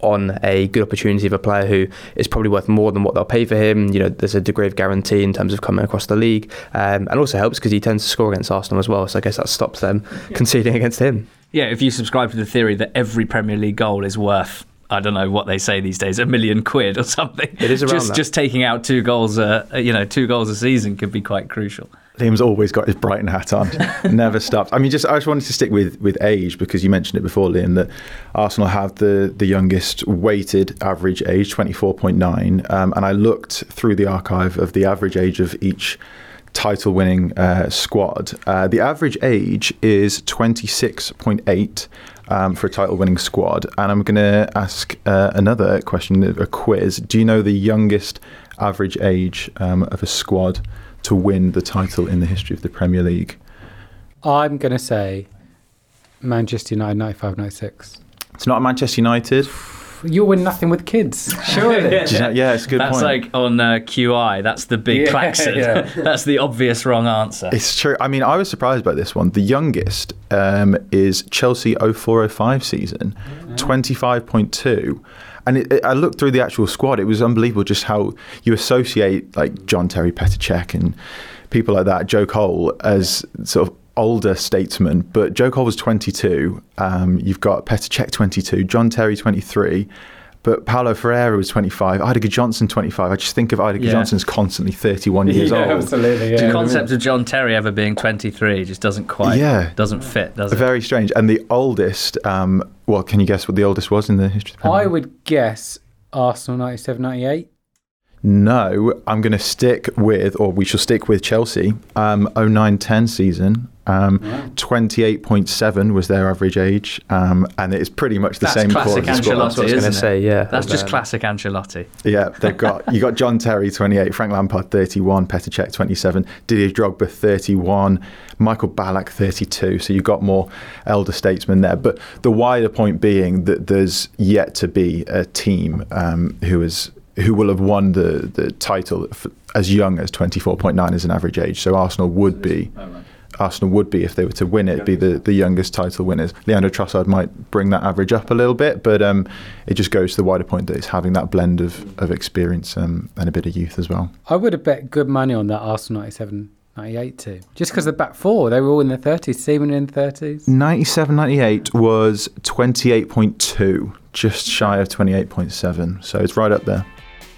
on a good opportunity of a player who is probably worth more than what they'll pay for him. You know, there's a degree of guarantee in terms of coming across the league, um, and also helps because he tends to score against Arsenal as well. So I guess that stops them yeah. conceding against him. Yeah, if you subscribe to the theory that every Premier League goal is worth, I don't know what they say these days, a million quid or something. It is around just that. Just taking out two goals, uh, you know, two goals a season could be quite crucial. Liam's always got his Brighton hat on, never stops. I mean, just I just wanted to stick with, with age because you mentioned it before, Liam, that Arsenal have the, the youngest weighted average age, twenty-four point nine. Um, and I looked through the archive of the average age of each title-winning uh, squad. Uh, the average age is twenty-six point eight um, for a title-winning squad. And I'm going to ask uh, another question, a quiz. Do you know the youngest average age um, of a squad to win the title in the history of the Premier League? I'm going to say Manchester United ninety-five ninety-six. It's not Manchester United. You'll win nothing with kids, surely. yeah, you know, yeah, it's a good that's point. That's like on uh, Q I. That's the big yeah, klaxon. Yeah. That's the obvious wrong answer. It's true. I mean, I was surprised by this one. The youngest um, is Chelsea oh four oh five season, yeah. twenty-five point two. And it, it, I looked through the actual squad. It was unbelievable just how you associate like John Terry, Petr Cech and people like that, Joe Cole, as sort of older statesmen. But Joe Cole was twenty-two. Um, you've got Petr Cech twenty-two, John Terry twenty-three. But Paulo Ferreira was twenty-five, Idiger Johnson twenty-five. I just think of Idiger yeah. Johnson's constantly thirty-one years yeah, old. Absolutely, yeah. The concept of John Terry ever being twenty-three just doesn't quite, yeah. doesn't fit, does it? Very strange. And the oldest, um, well, can you guess what the oldest was in the history of the Premier League? I would guess Arsenal ninety-seven ninety-eight. No, I'm going to stick with, or we shall stick with Chelsea. Um, oh nine ten season, um, yeah. twenty-eight point seven was their average age, um, and it's pretty much the That's same classic core of the squad. Ancelotti, That's what I was going to say, yeah. That's just um, classic Ancelotti. Yeah, they've got you got John Terry twenty-eight, Frank Lampard thirty-one, Petr Cech twenty-seven, Didier Drogba thirty-one, Michael Ballack thirty-two. So you've got more elder statesmen there. But the wider point being that there's yet to be a team um, who is. who will have won the, the title as young as twenty-four point nine as an average age. So Arsenal would be, Arsenal would be if they were to win it, be the, the youngest title winners. Leandro Trossard might bring that average up a little bit, but um, it just goes to the wider point that it's having that blend of, of experience um, and a bit of youth as well. I would have bet good money on that Arsenal ninety-seven ninety-eight too. Just because the back four, they were all in their thirties, Seaman in the thirties. ninety-seven ninety-eight was twenty-eight point two, just shy of twenty-eight point seven. So it's right up there.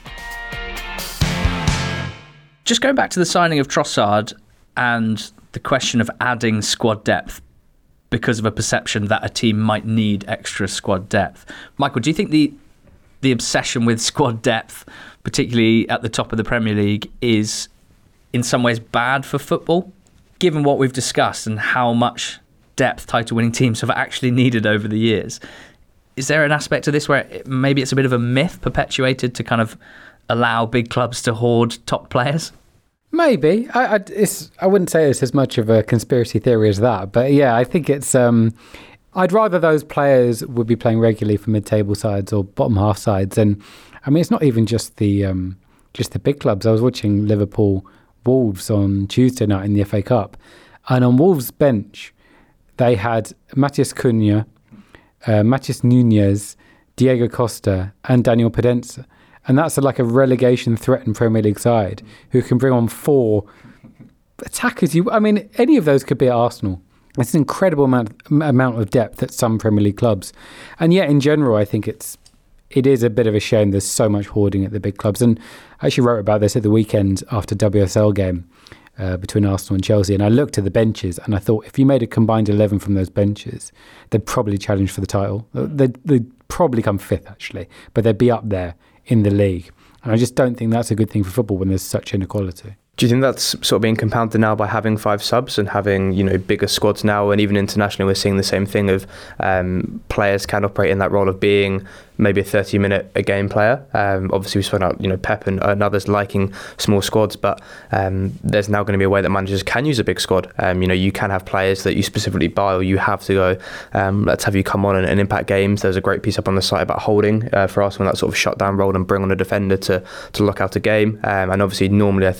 Just going back to the signing of Trossard and the question of adding squad depth because of a perception that a team might need extra squad depth. Michael, do you think the the obsession with squad depth, particularly at the top of the Premier League, is in some ways bad for football, given what we've discussed and how much depth title-winning teams have actually needed over the years? Is there an aspect to this where it, maybe it's a bit of a myth perpetuated to kind of allow big clubs to hoard top players? Maybe. I, I, it's, I wouldn't say it's as much of a conspiracy theory as that. But yeah, I think it's... Um, I'd rather those players would be playing regularly for mid-table sides or bottom half sides. And I mean, it's not even just the um, just the big clubs. I was watching Liverpool Wolves on Tuesday night in the F A Cup. And on Wolves' bench, they had Matheus Cunha, uh, Matheus Nunes, Diego Costa and Daniel Podence. And that's a, like a relegation threatened Premier League side who can bring on four attackers. You, I mean, any of those could be at Arsenal. It's an incredible amount amount of depth at some Premier League clubs. And yet, in general, I think it's it is a bit of a shame there's so much hoarding at the big clubs. And I actually wrote about this at the weekend after W S L game uh, between Arsenal and Chelsea. And I looked at the benches and I thought if you made a combined eleven from those benches, they'd probably challenge for the title. They'd, they'd probably come fifth, actually. But they'd be up there in the league. And I just don't think that's a good thing for football when there's such inequality. Do you think that's sort of being compounded now by having five subs and having, you know, bigger squads now, and even internationally we're seeing the same thing of um, players can operate in that role of being maybe a thirty minute a game player. Um, obviously we spoke out, you know, Pep and, and others liking small squads, but um, there's now going to be a way that managers can use a big squad. Um, you know, you can have players that you specifically buy, or you have to go, um, let's have you come on and, and impact games. There's a great piece up on the site about Holding uh, for Arsenal, that sort of shutdown role and bring on a defender to, to lock out a game. Um, and obviously normally I think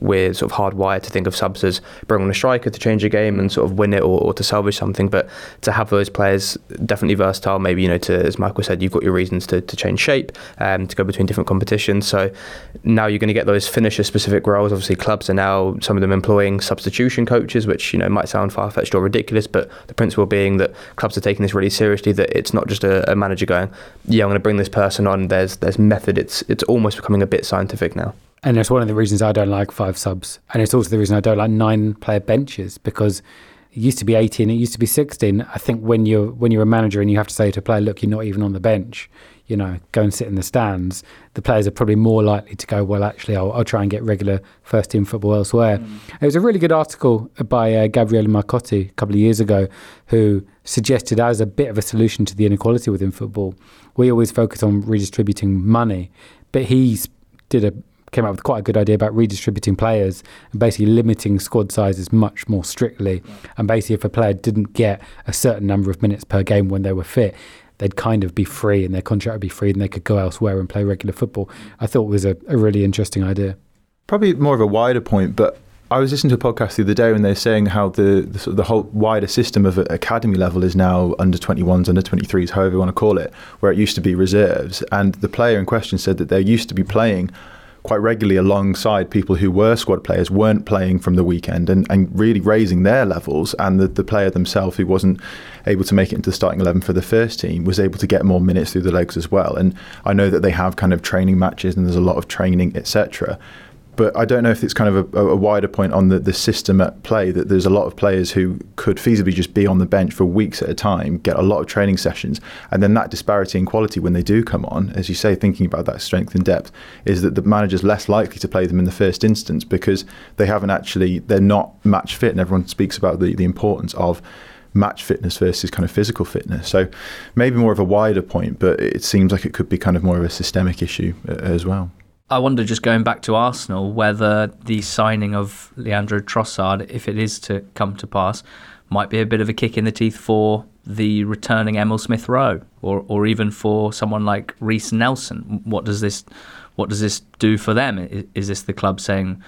we're sort of hardwired to think of subs as bring on a striker to change a game and sort of win it or, or to salvage something. But to have those players definitely versatile, maybe, you know, to, as Michael said, you've got your reasons to, to change shape, um, to go between different competitions. So now you're going to get those finisher-specific roles. Obviously, clubs are now, some of them employing substitution coaches, which, you know, might sound far-fetched or ridiculous, but the principle being that clubs are taking this really seriously, that it's not just a, a manager going, yeah, I'm going to bring this person on. There's there's method. It's it's almost becoming a bit scientific now. And it's one of the reasons I don't like five subs. And it's also the reason I don't like nine-player benches, because it used to be eighteen, it used to be sixteen. I think when you're when you're a manager and you have to say to a player, look, you're not even on the bench, you know, go and sit in the stands, the players are probably more likely to go, well, actually, I'll, I'll try and get regular first-team football elsewhere. Mm. It was a really good article by uh, Gabriele Marcotti a couple of years ago, who suggested as a bit of a solution to the inequality within football, we always focus on redistributing money, but he did a came up with quite a good idea about redistributing players and basically limiting squad sizes much more strictly. Yeah. And basically, if a player didn't get a certain number of minutes per game when they were fit, they'd kind of be free and their contract would be free and they could go elsewhere and play regular football. I thought it was a, a really interesting idea. Probably more of a wider point, but I was listening to a podcast the other day when they were saying how the the, sort of the whole wider system of academy level is now under twenty-ones, under twenty-threes, however you want to call it, where it used to be reserves. And the player in question said that they used to be playing quite regularly alongside people who were squad players, weren't playing from the weekend, and, and really raising their levels. And the, the player themselves, who wasn't able to make it into the starting eleven for the first team, was able to get more minutes through the legs as well. And I know that they have kind of training matches and there's a lot of training, et cetera. But I don't know if it's kind of a, a wider point on the, the system at play, that there's a lot of players who could feasibly just be on the bench for weeks at a time, get a lot of training sessions, and then that disparity in quality when they do come on, as you say, thinking about that strength and depth, is that the manager's less likely to play them in the first instance because they haven't actually, they're not match fit, and everyone speaks about the, the importance of match fitness versus kind of physical fitness. So maybe more of a wider point, but it seems like it could be kind of more of a systemic issue as well. I wonder, just going back to Arsenal, whether the signing of Leandro Trossard, if it is to come to pass, might be a bit of a kick in the teeth for the returning Emil Smith-Rowe, or or even for someone like Reece Nelson. What does this what does this do for them? Is, is this the club saying,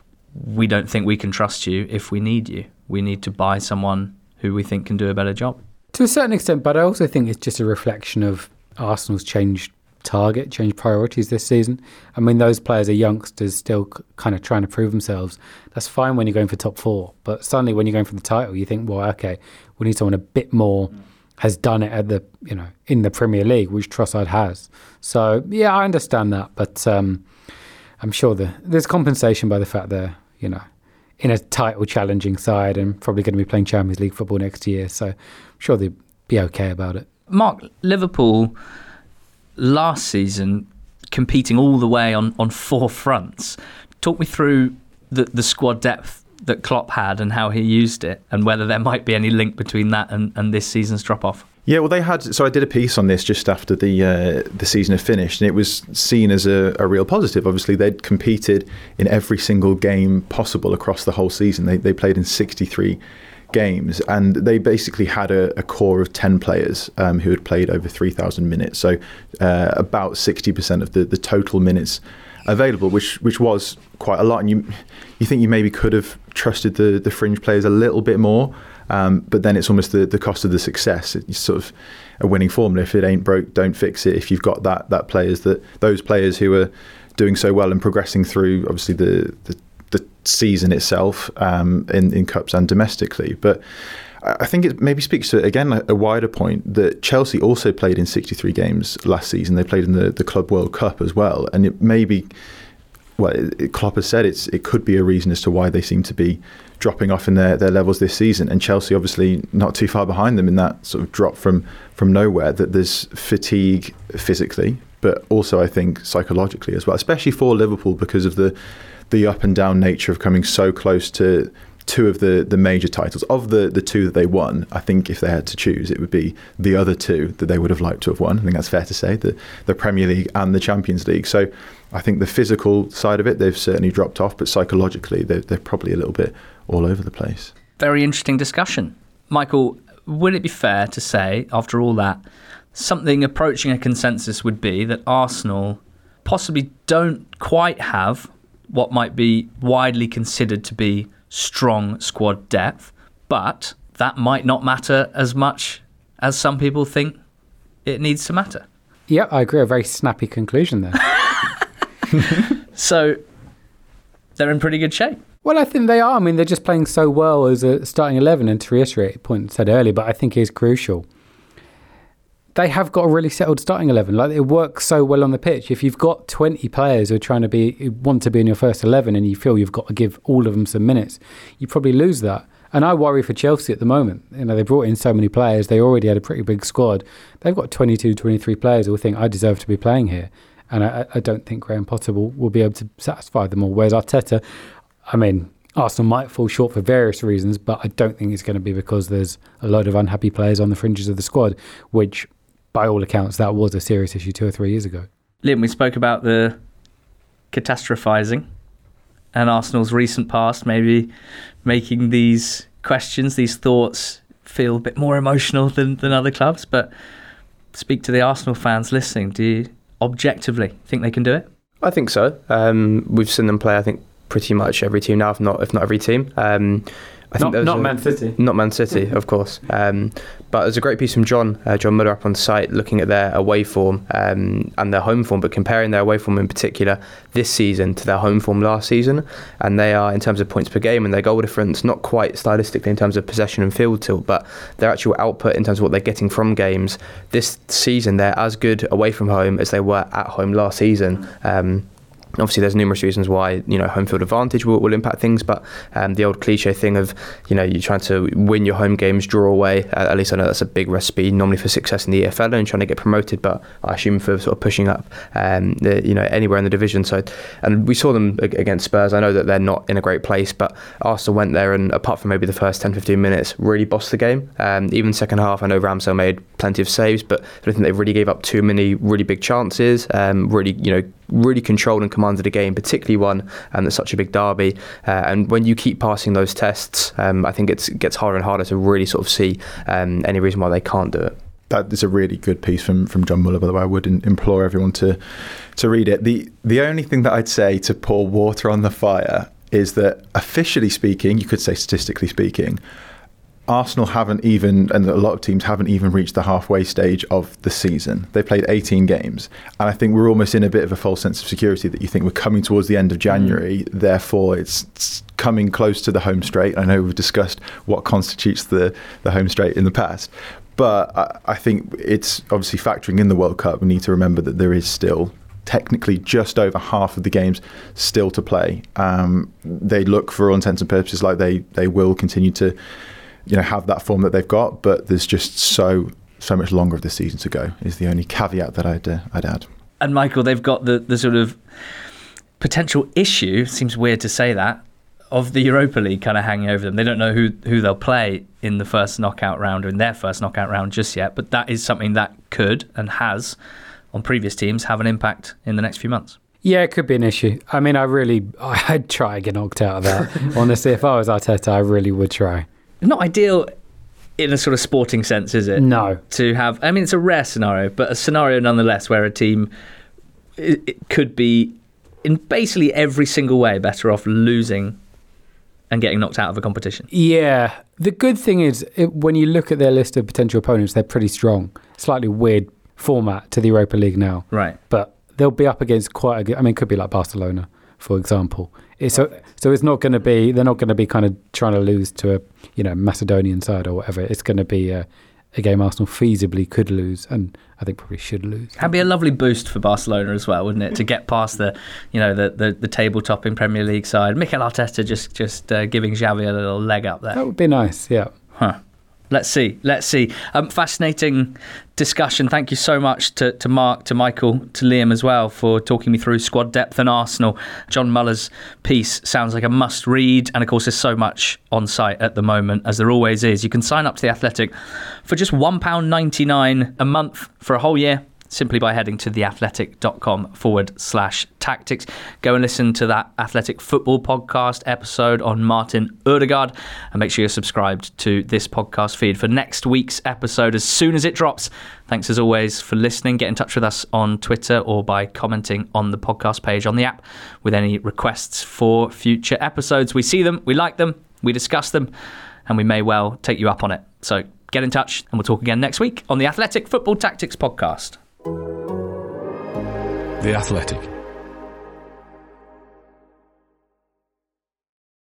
we don't think we can trust you if we need you? We need to buy someone who we think can do a better job? To a certain extent, but I also think it's just a reflection of Arsenal's changed target, change priorities this season. I mean, those players are youngsters still c- kind of trying to prove themselves. That's fine when you're going for top four, but suddenly when you're going for the title, you think, well, okay, we need someone a bit more, has done it at the, you know, in the Premier League, which Trossard has. So yeah, I understand that, but um, I'm sure the, there's compensation by the fact they're, you know, in a title challenging side and probably going to be playing Champions League football next year. So I'm sure they'd be okay about it. Mark, Liverpool last season competing all the way on, on four fronts. Talk me through the, the squad depth that Klopp had and how he used it, and whether there might be any link between that and, and this season's drop-off. Yeah, well, they had. So I did a piece on this just after the uh, the season had finished, and it was seen as a, a real positive. Obviously, they'd competed in every single game possible across the whole season. They they played in sixty-three games, and they basically had a, a core of ten players um, who had played over three thousand minutes. So uh, about sixty percent of the, the total minutes available, which which was quite a lot. And you you think you maybe could have trusted the the fringe players a little bit more. Um, but then it's almost the, the cost of the success. It's sort of a winning formula. If it ain't broke, don't fix it. If you've got that that players that those players who are doing so well and progressing through, obviously the the, the season itself um, in in cups and domestically. But I think it maybe speaks to, again, a, a wider point that Chelsea also played in sixty-three games last season. They played in the, the Club World Cup as well, and it maybe. Well, it, Klopp has said it's it could be a reason as to why they seem to be dropping off in their, their levels this season, and Chelsea obviously not too far behind them in that sort of drop from from nowhere. That there's fatigue physically, but also I think psychologically as well, especially for Liverpool because of the the up and down nature of coming so close to two of the, the major titles. Of the, the two that they won, I think if they had to choose, it would be the other two that they would have liked to have won. I think that's fair to say, the, the Premier League and the Champions League. So I think the physical side of it, they've certainly dropped off, but psychologically, they're, they're probably a little bit all over the place. Very interesting discussion. Michael, would it be fair to say, after all that, something approaching a consensus would be that Arsenal possibly don't quite have what might be widely considered to be strong squad depth, but that might not matter as much as some people think it needs to matter. Yeah, I agree. A very snappy conclusion there. So they're in pretty good shape. Well, I think they are. I mean, they're just playing so well as a starting eleven. And to reiterate a point I said earlier, but I think is crucial, they have got a really settled starting eleven. Like, it works so well on the pitch. If you've got twenty players who are trying to be, who want to be in your first eleven, and you feel you've got to give all of them some minutes, you probably lose that. And I worry for Chelsea at the moment. You know, they brought in so many players. They already had a pretty big squad. They've got twenty-two, twenty-three players who will think, I deserve to be playing here. And I, I don't think Graham Potter will, will be able to satisfy them all. Whereas Arteta, I mean, Arsenal might fall short for various reasons, but I don't think it's going to be because there's a load of unhappy players on the fringes of the squad, which, by all accounts, that was a serious issue two or three years ago. Liam, we spoke about the catastrophising and Arsenal's recent past, maybe making these questions, these thoughts feel a bit more emotional than, than other clubs. But speak to the Arsenal fans listening. Do you objectively think they can do it? I think so. Um, we've seen them play, I think, pretty much every team now, if not if not every team. Um, I think not not a, Man City. Not Man City, of course. Um, but there's a great piece from John, uh, John Muller up on site, looking at their away form um, and their home form, but comparing their away form in particular this season to their home form last season. And they are, in terms of points per game and their goal difference, not quite stylistically in terms of possession and field tilt, but their actual output in terms of what they're getting from games. This season, they're as good away from home as they were at home last season. Um, Obviously, there's numerous reasons why, you know, home field advantage will, will impact things, but um, the old cliche thing of, you know, you're trying to win your home games, draw away. Uh, at least I know that's a big recipe normally for success in the E F L and trying to get promoted, but I assume for sort of pushing up, um, the, you know, anywhere in the division. So, and we saw them against Spurs. I know that they're not in a great place, but Arsenal went there and, apart from maybe the first ten, fifteen minutes, really bossed the game. Um, even second half, I know Ramsdale made plenty of saves, but I don't think they really gave up too many really big chances. Um, really, you know, really controlled and commanded a game, particularly one um, that's such a big derby. Uh, and when you keep passing those tests, um, I think it's, it gets harder and harder to really sort of see um, any reason why they can't do it. That is a really good piece from, from John Muller, by the way. I would implore everyone to to read it. The the only thing that I'd say to pour water on the fire is that, officially speaking, you could say statistically speaking, Arsenal haven't even, and a lot of teams haven't even reached the halfway stage of the season. They played eighteen games. And I think we're almost in a bit of a false sense of security that you think we're coming towards the end of January. Mm. Therefore, it's, it's coming close to the home straight. I know we've discussed what constitutes the, the home straight in the past. But I, I think it's obviously factoring in the World Cup. We need to remember that there is still technically just over half of the games still to play. Um, they look, for all intents and purposes, like they, they will continue to, you know, have that form that they've got, but there's just so so much longer of the season to go, is the only caveat that I'd uh, I'd add. And Michael, they've got the, the sort of potential issue, seems weird to say that, of the Europa League kind of hanging over them. They don't know who, who they'll play in the first knockout round or in their first knockout round just yet, but that is something that could and has, on previous teams, have an impact in the next few months. Yeah, it could be an issue. I mean, I really, I'd try and get knocked out of that. Honestly, if I was Arteta, I really would try. Not ideal in a sort of sporting sense, is it? No. To have, I mean, it's a rare scenario, but a scenario nonetheless where a team it, it could be in basically every single way better off losing and getting knocked out of a competition. Yeah. The good thing is, it, when you look at their list of potential opponents, they're pretty strong. Slightly weird format to the Europa League now. Right. But they'll be up against quite a good, I mean, it could be like Barcelona, for example. It's so, so it's not going to be, they're not going to be kind of trying to lose to a, you know, Macedonian side or whatever. It's going to be a, a game Arsenal feasibly could lose, and I think probably should lose. That'd be a lovely boost for Barcelona as well, wouldn't it? To get past the, you know, the the, the table-topping Premier League side. Mikel Arteta just just uh, giving Xavi a little leg up there. That would be nice, yeah. Huh. Let's see. Let's see. Um, fascinating discussion. Thank you so much to, to Mark, to Michael, to Liam as well for talking me through squad depth and Arsenal. John Muller's piece sounds like a must read. And of course, there's so much on site at the moment, as there always is. You can sign up to The Athletic for just one pound ninety-nine a month for a whole year. simply by heading to theathletic.com forward slash tactics. Go and listen to that Athletic Football podcast episode on Martin Ødegaard, and make sure you're subscribed to this podcast feed for next week's episode as soon as it drops. Thanks as always for listening. Get in touch with us on Twitter or by commenting on the podcast page on the app with any requests for future episodes. We see them, we like them, we discuss them, and we may well take you up on it. So get in touch, and we'll talk again next week on the Athletic Football Tactics podcast. The Athletic.